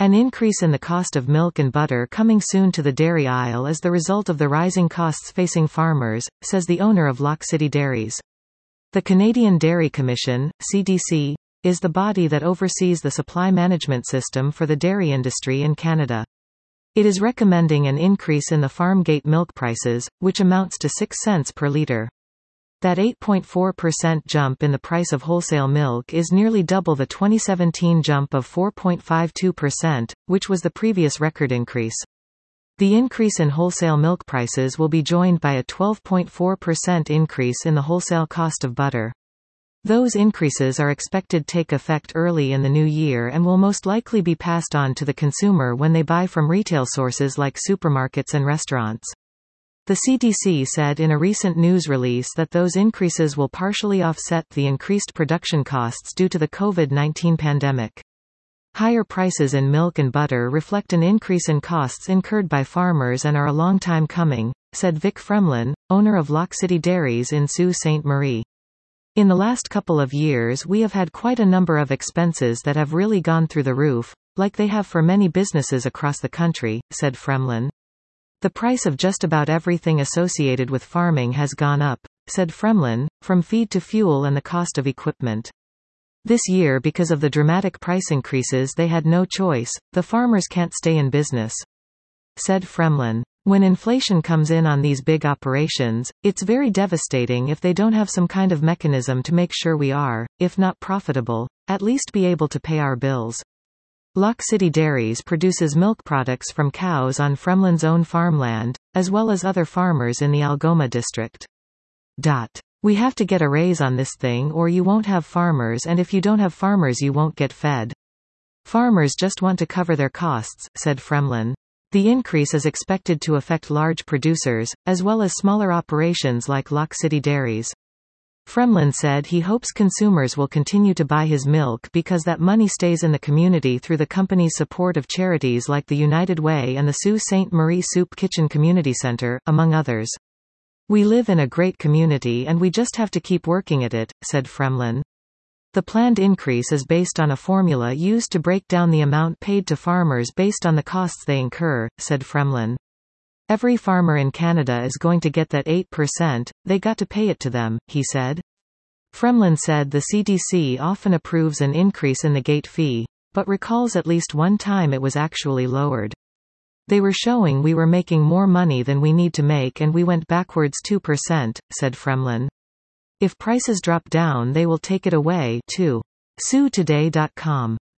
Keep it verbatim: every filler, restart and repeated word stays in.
An increase in the cost of milk and butter coming soon to the dairy aisle is the result of the rising costs facing farmers, says the owner of Lock City Dairies. The Canadian Dairy Commission, C D C, is the body that oversees the supply management system for the dairy industry in Canada. It is recommending an increase in the farm gate milk prices, which amounts to six cents per litre. That eight point four percent jump in the price of wholesale milk is nearly double the twenty seventeen jump of four point five two percent, which was the previous record increase. The increase in wholesale milk prices will be joined by a twelve point four percent increase in the wholesale cost of butter. Those increases are expected to take effect early in the new year and will most likely be passed on to the consumer when they buy from retail sources like supermarkets and restaurants. The C D C said in a recent news release that those increases will partially offset the increased production costs due to the COVID nineteen pandemic. Higher prices in milk and butter reflect an increase in costs incurred by farmers and are a long time coming, said Vic Fremlin, owner of Lock City Dairies in Sault Ste. Marie. In the last couple of years we have had quite a number of expenses that have really gone through the roof, like they have for many businesses across the country, said Fremlin. The price of just about everything associated with farming has gone up, said Fremlin, from feed to fuel and the cost of equipment. This year, because of the dramatic price increases, they had no choice. The farmers can't stay in business, said Fremlin. When inflation comes in on these big operations, it's very devastating if they don't have some kind of mechanism to make sure we are, if not profitable, at least be able to pay our bills. Lock City Dairies produces milk products from cows on Fremlin's own farmland, as well as other farmers in the Algoma district. Dot. We have to get a raise on this thing or you won't have farmers, and if you don't have farmers you won't get fed. Farmers just want to cover their costs, said Fremlin. The increase is expected to affect large producers, as well as smaller operations like Lock City Dairies. Fremlin said he hopes consumers will continue to buy his milk because that money stays in the community through the company's support of charities like the United Way and the Sault Ste. Marie Soup Kitchen Community Centre, among others. We live in a great community and we just have to keep working at it, said Fremlin. The planned increase is based on a formula used to break down the amount paid to farmers based on the costs they incur, said Fremlin. Every farmer in Canada is going to get that eight percent, they got to pay it to them, he said. Fremlin said the C D C often approves an increase in the gate fee, but recalls at least one time it was actually lowered. They were showing we were making more money than we need to make and we went backwards two percent, said Fremlin. If prices drop down they will take it away, too. Sioux Today dot com